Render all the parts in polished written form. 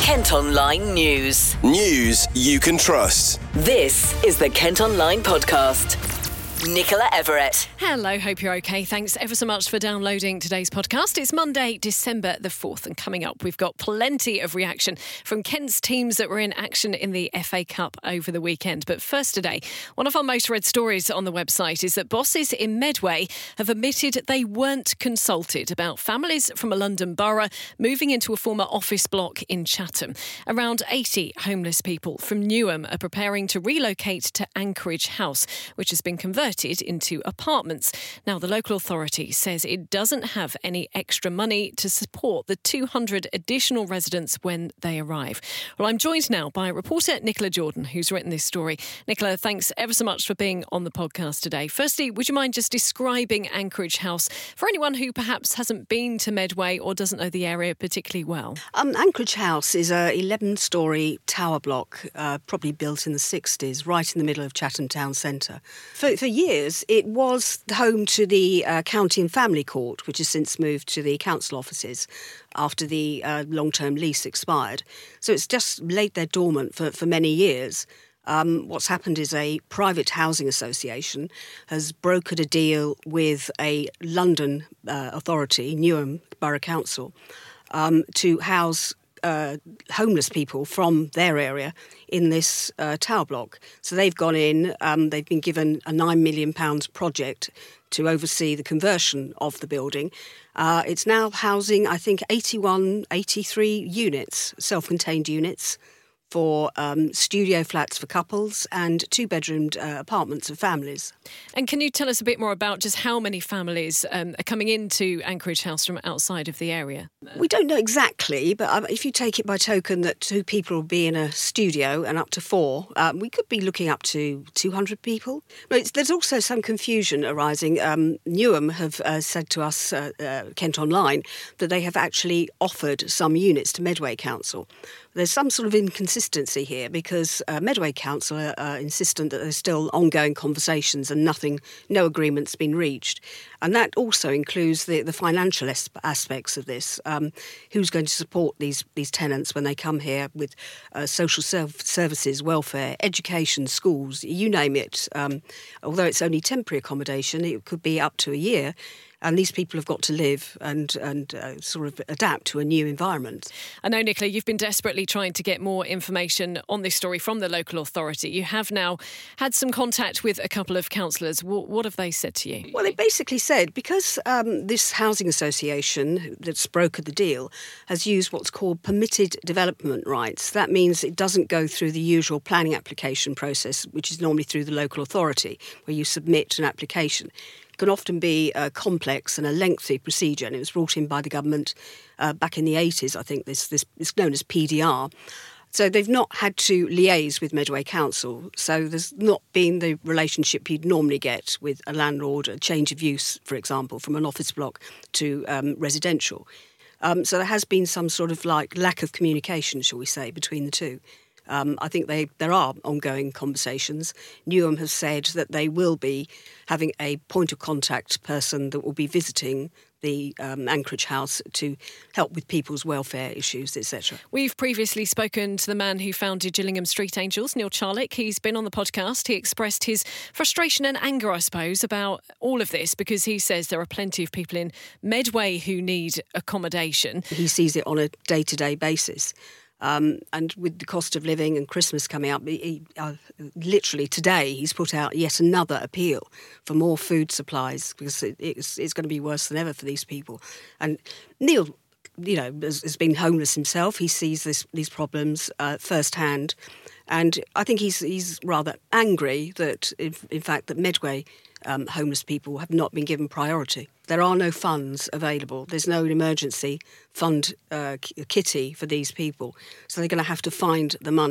Kent Online News. News you can trust. This is the Kent Online Podcast. Nicola Everett. Hello, hope you're okay. Thanks ever so much for downloading today's podcast. It's Monday, December the 4th, and coming up we've got plenty of reaction from Kent's teams that were in action in the FA Cup over the weekend. But first today, one of our most read stories on the website is that bosses in Medway have admitted they weren't consulted about families from a London borough moving into a former office block in Chatham. Around 80 homeless people from Newham are preparing to relocate to Anchorage House, which has been converted into apartments. Now, the local authority says it doesn't have any extra money to support the 200 additional residents when they arrive. Well, I'm joined now by reporter Nicola Jordan, who's written this story. Nicola, thanks ever so much for being on the podcast today. Firstly, would you mind just describing Anchorage House for anyone who perhaps hasn't been to Medway or doesn't know the area particularly well? Anchorage House is a 11-storey tower block, probably built in the 60s, right in the middle of Chatham Town Centre. For years, it was home to the County and Family Court, which has since moved to the council offices after the long-term lease expired. So it's just laid there dormant for many years. What's happened is a private housing association has brokered a deal with a London authority, Newham Borough Council, to house homeless people from their area in this tower block. So they've gone in, they've been given a £9 million project to oversee the conversion of the building. It's now housing, I think, 83 units, self-contained units, for studio flats for couples and two-bedroomed apartments for families. And can you tell us a bit more about just how many families are coming into Anchorage House from outside of the area? We don't know exactly, but if you take it by token that 2 people will be in a studio and up to 4, we could be looking up to 200 people. But there's also some confusion arising. Newham have said to us, Kent Online, that they have actually offered some units to Medway Council. There's some sort of inconsistency here because Medway Council are insistent that there's still ongoing conversations and no agreement's been reached. And that also includes the financial aspects of this. Who's going to support these tenants when they come here with social services, welfare, education, schools, you name it. Although it's only temporary accommodation, it could be up to a year. And these people have got to live and sort of adapt to a new environment. I know, Nicola, you've been desperately trying to get more information on this story from the local authority. You have now had some contact with a couple of councillors. What have they said to you? Well, they basically said because this housing association that's brokered the deal has used what's called permitted development rights. That means it doesn't go through the usual planning application process, which is normally through the local authority, where you submit an application. Can often be a complex and a lengthy procedure, and it was brought in by the government back in the 80s. I think this is known as PDR. So they've not had to liaise with Medway Council. So there's not been the relationship you'd normally get with a landlord, a change of use, for example, from an office block to residential. So there has been some sort of lack of communication, shall we say, between the two. I think there are ongoing conversations. Newham has said that they will be having a point of contact person that will be visiting the Anchorage House to help with people's welfare issues, etc. We've previously spoken to the man who founded Gillingham Street Angels, Neil Charlick. He's been on the podcast. He expressed his frustration and anger, I suppose, about all of this because he says there are plenty of people in Medway who need accommodation. He sees it on a day-to-day basis. And with the cost of living and Christmas coming up, literally today he's put out yet another appeal for more food supplies because it's going to be worse than ever for these people. And Neil, has been homeless himself. He sees these problems firsthand. And I think he's rather angry that, in fact, that Medway homeless people have not been given priority. There are no funds available. There's no emergency fund kitty for these people. So they're going to have to find the money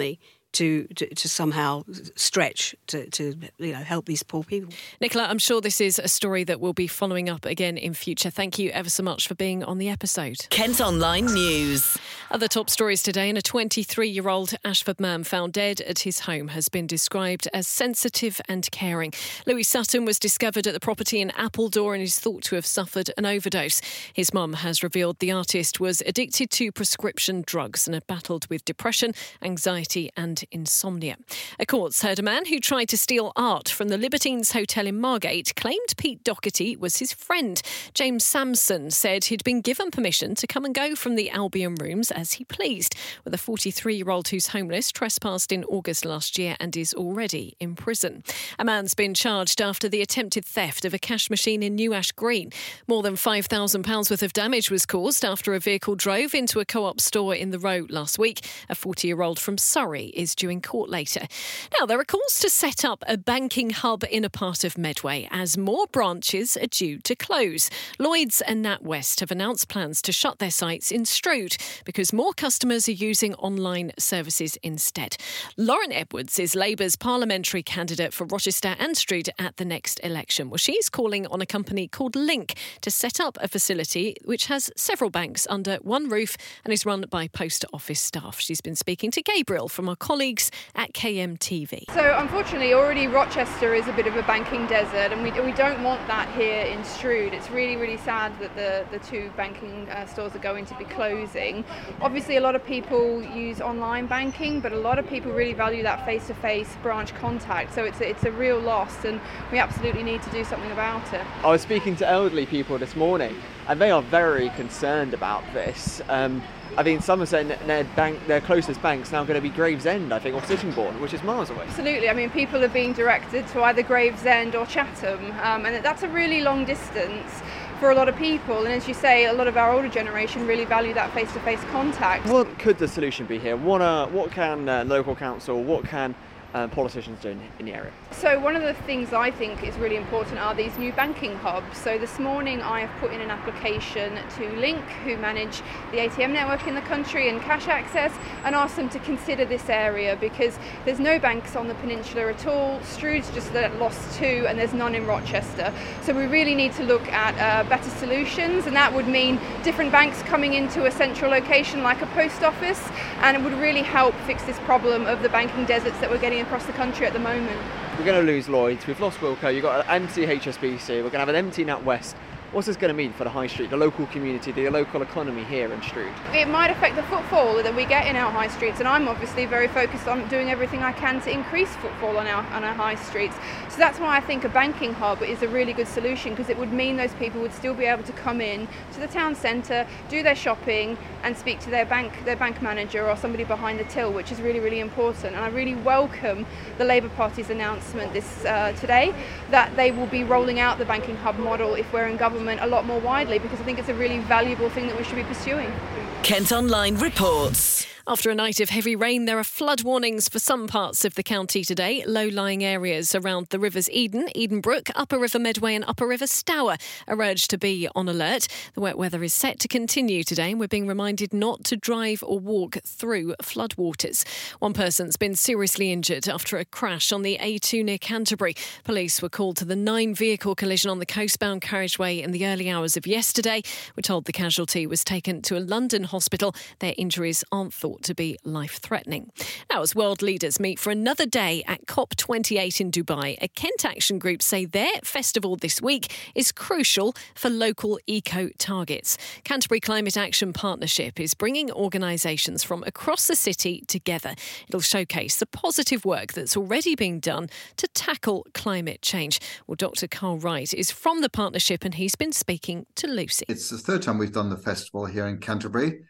to somehow stretch to help these poor people. Nicola, I'm sure this is a story that we'll be following up again in future. Thank you ever so much for being on the episode. Kent Online News. Other top stories today, and a 23-year-old Ashford man found dead at his home has been described as sensitive and caring. Louis Sutton was discovered at the property in Appledore and is thought to have suffered an overdose. His mum has revealed the artist was addicted to prescription drugs and had battled with depression, anxiety and insomnia. A court's heard a man who tried to steal art from the Libertines Hotel in Margate claimed Pete Doherty was his friend. James Sampson said he'd been given permission to come and go from the Albion rooms as he pleased, with a 43-year-old who's homeless trespassed in August last year and is already in prison. A man's been charged after the attempted theft of a cash machine in New Ash Green. More than £5,000 worth of damage was caused after a vehicle drove into a Co-op store in the Row last week. A 40-year-old from Surrey is due in court later. Now, there are calls to set up a banking hub in a part of Medway as more branches are due to close. Lloyds and NatWest have announced plans to shut their sites in Strood because more customers are using online services instead. Lauren Edwards is Labour's parliamentary candidate for Rochester and Strood at the next election. Well, she's calling on a company called Link to set up a facility which has several banks under one roof and is run by post office staff. She's been speaking to Gabriel from our colleagues at KMTV. So unfortunately, already Rochester is a bit of a banking desert, and we don't want that here in Strood. It's really, really sad that the two banking stores are going to be closing. Obviously, a lot of people use online banking, but a lot of people really value that face-to-face branch contact. So it's a real loss, and we absolutely need to do something about it. I was speaking to elderly people this morning, and they are very concerned about this. I think some are saying that their closest bank's now going to be Gravesend, I think, or Sittingbourne, which is miles away. Absolutely. I mean, people are being directed to either Gravesend or Chatham, and that's a really long distance for a lot of people. And as you say, a lot of our older generation really value that face-to-face contact. What could the solution be here? What can local council, what can politicians do in the area? So one of the things I think is really important are these new banking hubs. So this morning I have put in an application to Link, who manage the ATM network in the country and cash access, and asked them to consider this area because there's no banks on the peninsula at all. Strood's just lost two, and there's none in Rochester. So we really need to look at better solutions, and that would mean different banks coming into a central location like a post office, and it would really help fix this problem of the banking deserts that we're getting across the country at the moment. We're going to lose Lloyds, we've lost Wilko, you've got an empty HSBC, we're going to have an empty NatWest. What's this going to mean for the high street, the local community, the local economy here in Strood? It might affect the footfall that we get in our high streets, and I'm obviously very focused on doing everything I can to increase footfall on our high streets. So that's why I think a banking hub is a really good solution, because it would mean those people would still be able to come in to the town centre, do their shopping and speak to their bank manager or somebody behind the till, which is really, really important. And I really welcome the Labour Party's announcement today that they will be rolling out the banking hub model if we're in government a lot more widely, because I think it's a really valuable thing that we should be pursuing. Kent Online reports. After a night of heavy rain, there are flood warnings for some parts of the county today. Low-lying areas around the rivers Eden, Edenbrook, Upper River Medway and Upper River Stour are urged to be on alert. The wet weather is set to continue today, and we're being reminded not to drive or walk through floodwaters. One person's been seriously injured after a crash on the A2 near Canterbury. Police were called to the 9-vehicle collision on the coastbound carriageway in the early hours of yesterday. We're told the casualty was taken to a London hospital. Their injuries aren't thought to be life-threatening. Now, as world leaders meet for another day at COP28 in Dubai, a Kent Action Group say their festival this week is crucial for local eco-targets. Canterbury Climate Action Partnership is bringing organisations from across the city together. It'll showcase the positive work that's already being done to tackle climate change. Well, Dr. Carl Wright is from the partnership, and he's been speaking to Lucy. It's the third time we've done the festival here in Canterbury.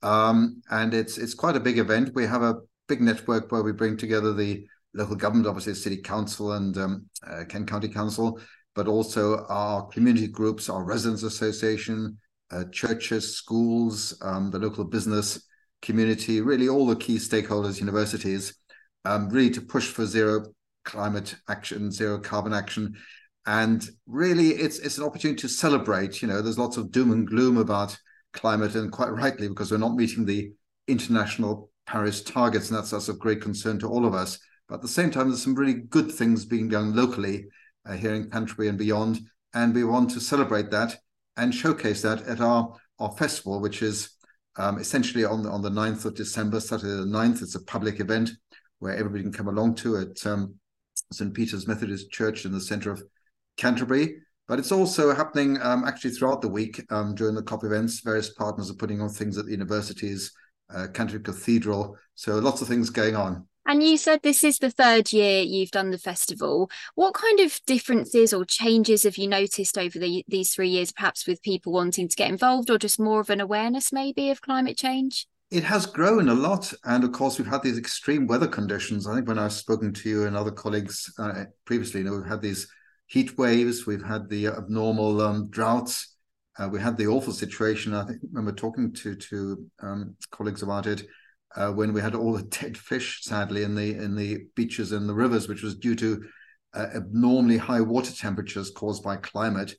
And it's quite a big event. We have a big network where we bring together the local government, obviously the City Council and Kent County Council, but also our community groups, our Residents Association, churches, schools, the local business community, really all the key stakeholders, universities, really to push for zero climate action, zero carbon action. And really it's an opportunity to celebrate. There's lots of doom and gloom about climate, and quite rightly, because we're not meeting the international Paris targets, and that's of great concern to all of us. But at the same time, there's some really good things being done locally here in Canterbury and beyond, and we want to celebrate that and showcase that at our festival, which is essentially on the 9th of December, Saturday the 9th. It's a public event where everybody can come along to at St. Peter's Methodist Church in the centre of Canterbury. But it's also happening actually throughout the week during the COP events. Various partners are putting on things at the universities, Canterbury Cathedral. So lots of things going on. And you said this is the third year you've done the festival. What kind of differences or changes have you noticed over these 3 years, perhaps with people wanting to get involved, or just more of an awareness maybe of climate change? It has grown a lot. And of course, we've had these extreme weather conditions. I think when I've spoken to you and other colleagues previously, we've had these heat waves, we've had the abnormal droughts. We had the awful situation, I think, when we're talking to colleagues about it, when we had all the dead fish, sadly, in the beaches and the rivers, which was due to abnormally high water temperatures caused by climate,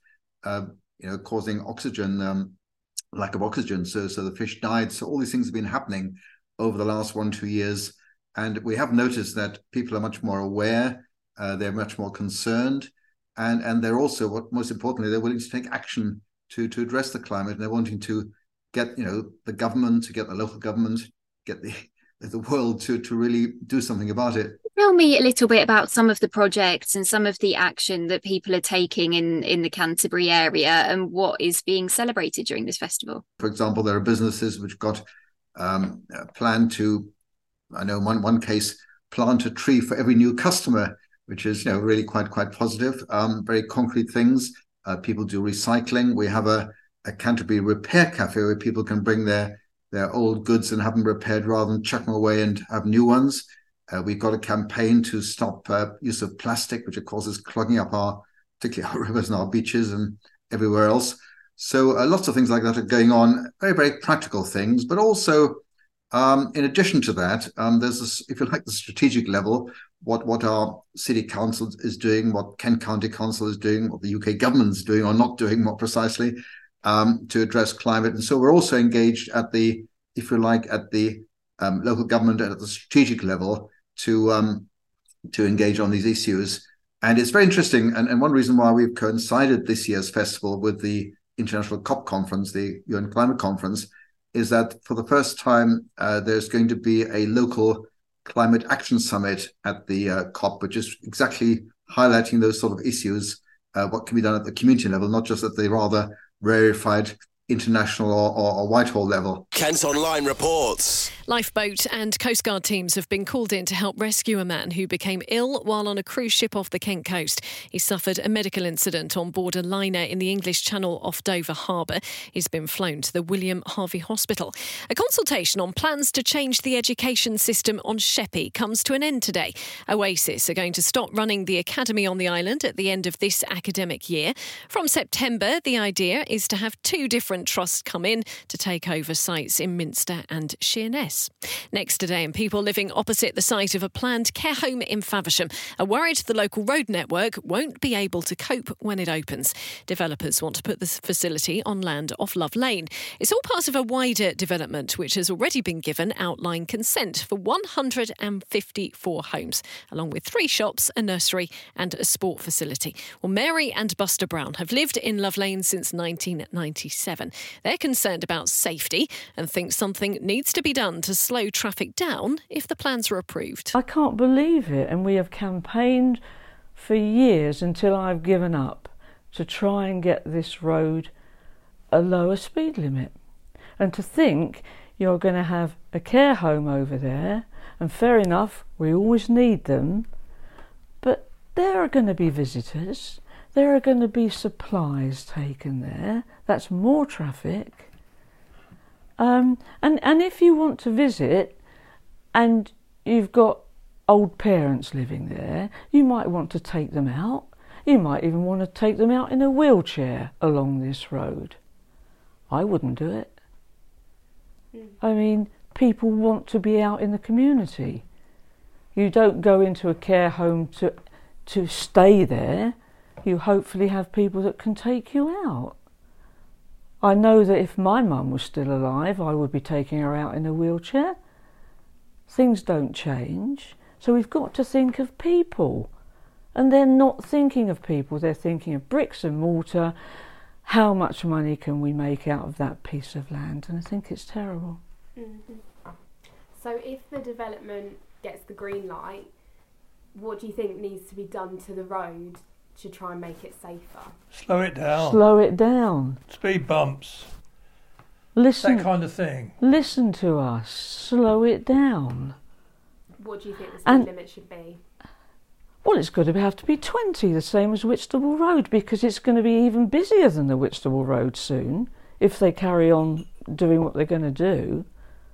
causing lack of oxygen. So the fish died. So all these things have been happening over the last 1-2 years. And we have noticed that people are much more aware, they're much more concerned, and they're also, what most importantly, they're willing to take action to address the climate, and they're wanting to get the government, to get the local government, get the world to really do something about it. Tell me a little bit about some of the projects and some of the action that people are taking in the Canterbury area and what is being celebrated during this festival. For example, there are businesses which got planned to, I know one case, plant a tree for every new customer, which is really quite positive. Very concrete things. People do recycling. We have a Canterbury repair cafe where people can bring their old goods and have them repaired rather than chuck them away and have new ones. We've got a campaign to stop use of plastic, which of course is clogging up particularly our rivers and our beaches and everywhere else. So lots of things like that are going on, very, very practical things. But also, in addition to that, there's this, if you like, the strategic level, what our city council is doing, what Kent County Council is doing, what the UK government is doing or not doing more precisely, to address climate. And so we're also engaged at the, if you like, at the local government and at the strategic level to engage on these issues. And it's very interesting. And one reason why we've coincided this year's festival with the International COP conference, the UN Climate Conference, is that for the first time, there's going to be a local climate action summit at the COP, which is exactly highlighting those sort of issues, what can be done at the community level, not just at the rather rarefied international or Whitehall level. Kent Online reports. Lifeboat and Coast Guard teams have been called in to help rescue a man who became ill while on a cruise ship off the Kent coast. He suffered a medical incident on board a liner in the English Channel off Dover Harbour. He's been flown to the William Harvey Hospital. A consultation on plans to change the education system on Sheppey comes to an end today. Oasis are going to stop running the academy on the island at the end of this academic year. From September, the idea is to have 2 different trusts come in to take over sites in Minster and Sheerness. Next today, and people living opposite the site of a planned care home in Faversham are worried the local road network won't be able to cope when it opens. Developers want to put the facility on land off Love Lane. It's all part of a wider development which has already been given outline consent for 154 homes, along with 3 shops, a nursery and a sport facility. Well, Mary and Buster Brown have lived in Love Lane since 1997. They're concerned about safety and think something needs to be done to slow traffic down if the plans are approved. I can't believe it, and we have campaigned for years until I've given up to try and get this road a lower speed limit. And to think you're going to have a care home over there, and fair enough, we always need them, but there are going to be visitors, there are going to be supplies taken there, that's more traffic. And if you want to visit and you've got old parents living there, you might want to take them out. You might even want to take them out in a wheelchair along this road. I wouldn't do it. I mean, people want to be out in the community. You don't go into a care home to stay there. You hopefully have people that can take you out. I know that if my mum was still alive, I would be taking her out in a wheelchair. things don't change. So we've got to think of people. And they're not thinking of people, they're thinking of bricks and mortar. How much money can we make out of that piece of land? And I think it's terrible. Mm-hmm. So if the development gets the green light, what do you think needs to be done to the road to try and make it safer? Slow it down. Slow it down. Speed bumps. Listen. That kind of thing. Listen to us. Slow it down. What do you think the speed limit should be? Well, it's going to have to be 20, the same as Whitstable Road, because it's going to be even busier than the Whitstable Road soon, if they carry on doing what they're going to do.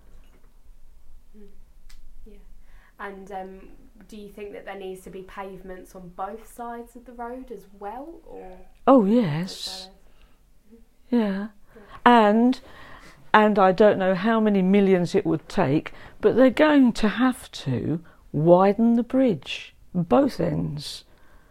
Yeah. And do you think that there needs to be pavements on both sides of the road as well? Or oh, yes. Yeah. And I don't know how many millions it would take, but they're going to have to widen the bridge. Both ends,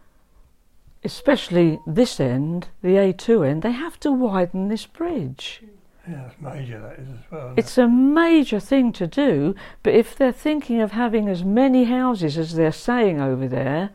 especially this end, the A2 end, they have to widen this bridge. Yeah, it's major, that is, as well. It's a major thing to do, but if they're thinking of having as many houses as they're saying over there,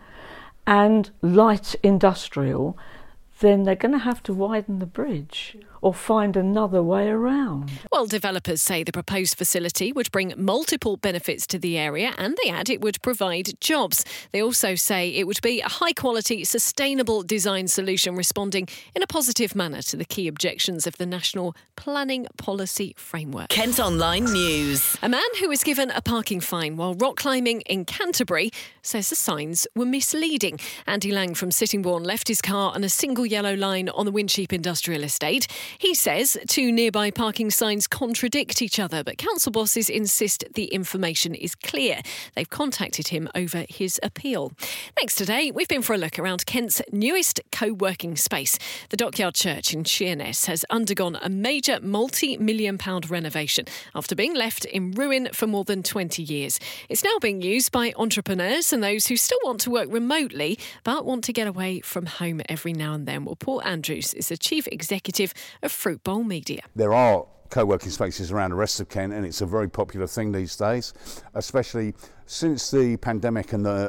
and light industrial, then they're going to have to widen the bridge or find another way around. Well, developers say the proposed facility would bring multiple benefits to the area, and they add it would provide jobs. They also say it would be a high-quality, sustainable design solution responding in a positive manner to the key objections of the National Planning Policy Framework. Kent Online News. A man who was given a parking fine while rock climbing in Canterbury says the signs were misleading. Andy Lang from Sittingbourne left his car on a single yellow line on the Wincheap Industrial Estate. He says two nearby parking signs contradict each other, but council bosses insist the information is clear. They've contacted him over his appeal. Next today, we've been for a look around Kent's newest co-working space. The Dockyard Church in Sheerness has undergone a major multi-million-pound renovation after being left in ruin for more than 20 years. It's now being used by entrepreneurs and those who still want to work remotely but want to get away from home every now and then. Well, Paul Andrews is the Chief Executive of Fruit Bowl Media. There are co-working spaces around the rest of Kent, and it's a very popular thing these days, especially since the pandemic and the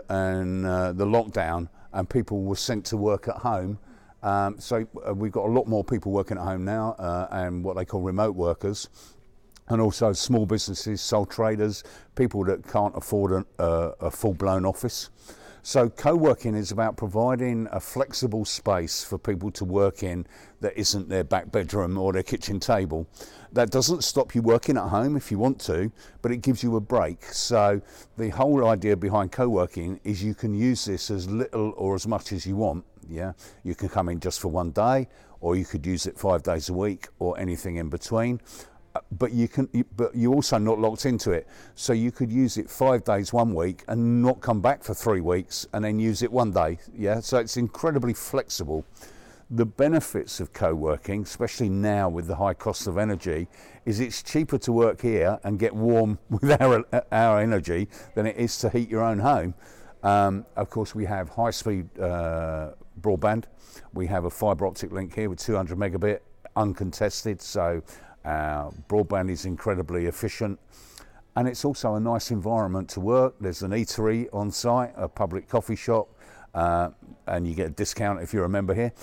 lockdown, and people were sent to work at home. So we've got a lot more people working at home now, and what they call remote workers, and also small businesses, sole traders, people that can't afford a full-blown office. So co-working is about providing a flexible space for people to work in that isn't their back bedroom or their kitchen table. That doesn't stop you working at home if you want to, but it gives you a break. So the whole idea behind co-working is you can use this as little or as much as you want. Yeah, you can come in just for one day, or you could use it 5 days a week, or anything in between. But you're also not locked into it. So you could use it 5 days 1 week and not come back for 3 weeks and then use it 1 day. Yeah, so it's incredibly flexible. The benefits of co-working, especially now with the high cost of energy, is it's cheaper to work here and get warm with our energy than it is to heat your own home. Of course, we have high-speed broadband. We have a fibre optic link here with 200 megabit uncontested, so our broadband is incredibly efficient, and it's also a nice environment to work. There's an eatery on site, a public coffee shop, and you get a discount if you're a member here.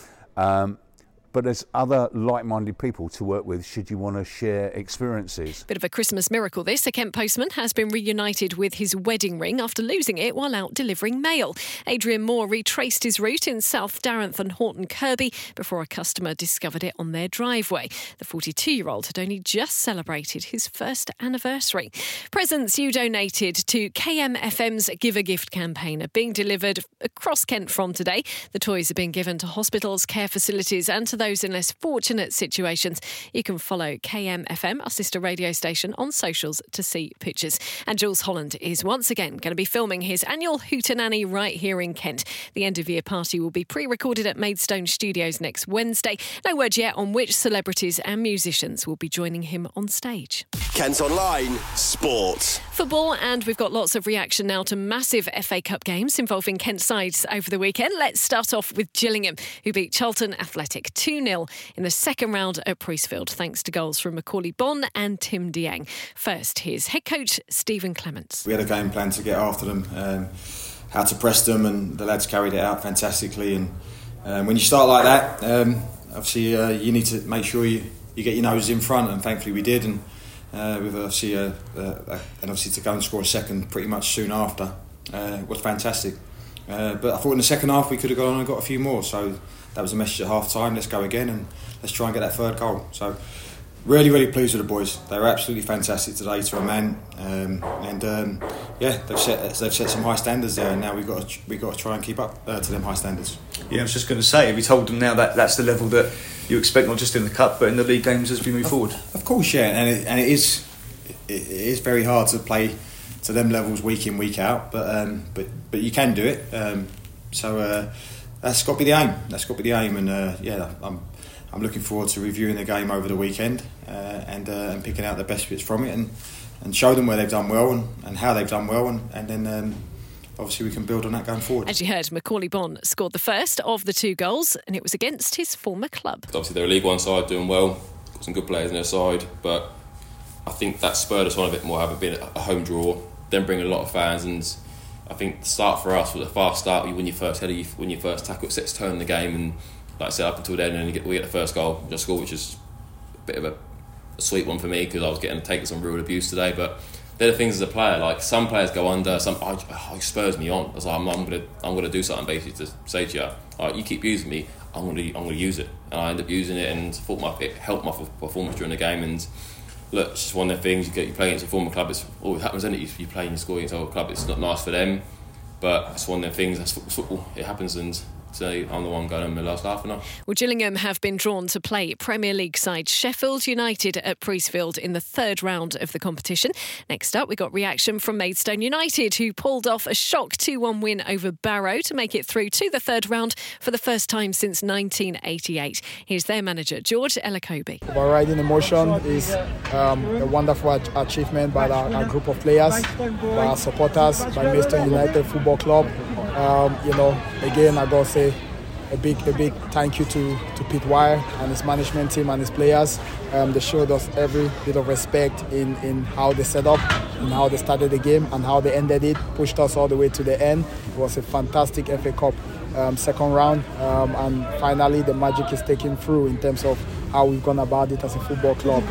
But there's other like-minded people to work with should you want to share experiences. Bit of a Christmas miracle this. A Kent postman has been reunited with his wedding ring after losing it while out delivering mail. Adrian Moore retraced his route in South Darenth and Horton Kirby before a customer discovered it on their driveway. The 42-year-old had only just celebrated his first anniversary. Presents you donated to KMFM's Give a Gift campaign are being delivered across Kent from today. The toys are being given to hospitals, care facilities and to those in less fortunate situations. You can follow KMFM, our sister radio station, on socials to see pictures. And Jules Holland is once again going to be filming his annual Hootenanny right here in Kent. The end-of-year party will be pre-recorded at Maidstone Studios next Wednesday. No word yet on which celebrities and musicians will be joining him on stage. Kent Online Sport. Football, and we've got lots of reaction now to massive FA Cup games involving Kent sides over the weekend. Let's start off with Gillingham, who beat Charlton Athletic 2-0 in the second round at Priestfield, thanks to goals from Macaulay Bonne and Tim Dieng. First, here's head coach Stephen Clements. We had a game plan to get after them, how to press them, and the lads carried it out fantastically. And when you start like that, obviously you need to make sure you get your nose in front, and thankfully we did. And with obviously and obviously to go and score a second pretty much soon after was fantastic. But I thought in the second half we could have gone on and got a few more. So that was a message at half time. Let's go again and let's try and get that third goal. So really, really pleased with the boys. They were absolutely fantastic today to a man. They've set some high standards there, and now we've got to try and keep up to them high standards. Yeah, I was just going to say, have you told them now that that's the level that you expect, not just in the cup but in the league games as we move forward? Of course, yeah, and it is very hard to play to them levels week in, week out, but you can do it. That's got to be the aim. That's got to be the aim, and I'm looking forward to reviewing the game over the weekend and picking out the best bits from it and show them where they've done well and how they've done well, and then obviously we can build on that going forward. As you heard, Macaulay Bonne scored the first of the 2 goals, and it was against his former club. Obviously they're a League One side doing well, got some good players in their side, but I think that spurred us on a bit more, having been a home draw, then bring a lot of fans, and I think the start for us was a fast start. When you first tackle, it sets tone in the game, and like I said, up until then, and we get the first goal, just score, which is a bit of a sweet one for me because I was getting taken some rude abuse today. But they're the things as a player. Like some players go under, it spurs me on. I was like, I'm gonna do something basically to say to you, all right, you keep using me, I'm gonna use it, and I end up using it, and it helped my performance during the game. And look, it's just one of the things. You play against a former club. It always happens, isn't it? You play and you score against a club. It's not nice for them, but it's one of the things. That's football. It happens, and today I'm the one going on the last half an hour. Well, Gillingham have been drawn to play Premier League side Sheffield United at Priestfield in the third round of the competition. Next up, we got reaction from Maidstone United, who pulled off a shock 2-1 win over Barrow to make it through to the third round for the first time since 1988. Here's their manager, George Elakobi. Overriding emotion is a wonderful achievement by our group of players, by our supporters, by Maidstone United Football Club. Again, I gotta say a big thank you to Pete Wire and his management team and his players. They showed us every bit of respect in how they set up, in how they started the game and how they ended it, pushed us all the way to the end. It was a fantastic FA Cup second round, and finally the magic is taken through in terms of how we've gone about it as a football club.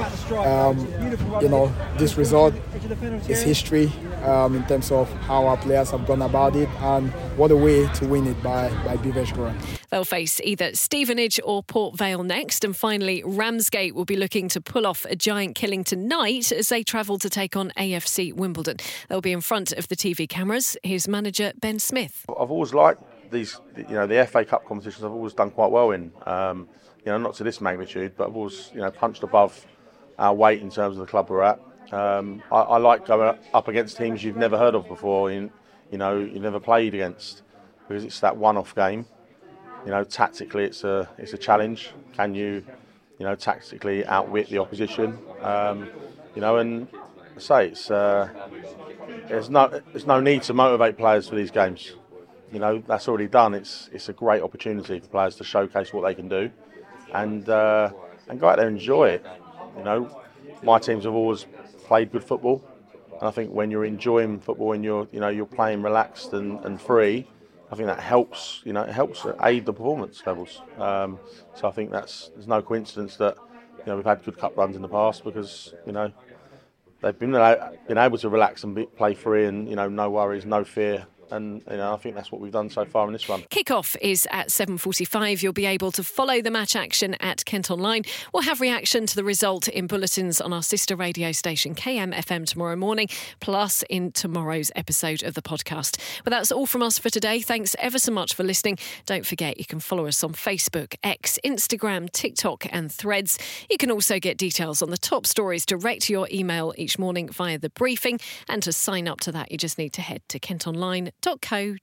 This result is history in terms of how our players have gone about it, and what a way to win it by Beveridge. They'll face either Stevenage or Port Vale next, and finally Ramsgate will be looking to pull off a giant killing tonight as they travel to take on AFC Wimbledon. They'll be in front of the TV cameras. Here's manager Ben Smith. I've always liked these, the FA Cup competitions. I've always done quite well in. Not to this magnitude, but I've always, punched above our weight in terms of the club we're at. I like going up against teams you've never heard of before, you've never played against, because it's that one-off game. Tactically it's a challenge. Can you, tactically outwit the opposition? And I say there's no need to motivate players for these games. That's already done. It's a great opportunity for players to showcase what they can do, and go out there and enjoy it. My teams have always played good football, and I think when you're enjoying football and you're playing relaxed and free, I think that helps. It helps aid the performance levels. So I think there's no coincidence that we've had good cup runs in the past, because they've been able to relax and play free, and no worries, no fear. And I think that's what we've done so far in this one. Kick-off is at 7:45. You'll be able to follow the match action at Kent Online. We'll have reaction to the result in bulletins on our sister radio station KMFM tomorrow morning, plus in tomorrow's episode of the podcast. But that's all from us for today. Thanks ever so much for listening. Don't forget you can follow us on Facebook, X, Instagram, TikTok and Threads. You can also get details on the top stories direct to your email each morning via the briefing. And to sign up to that, you just need to head to kentonline.co.uk.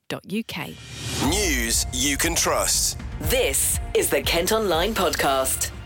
News you can trust. This is the Kent Online Podcast.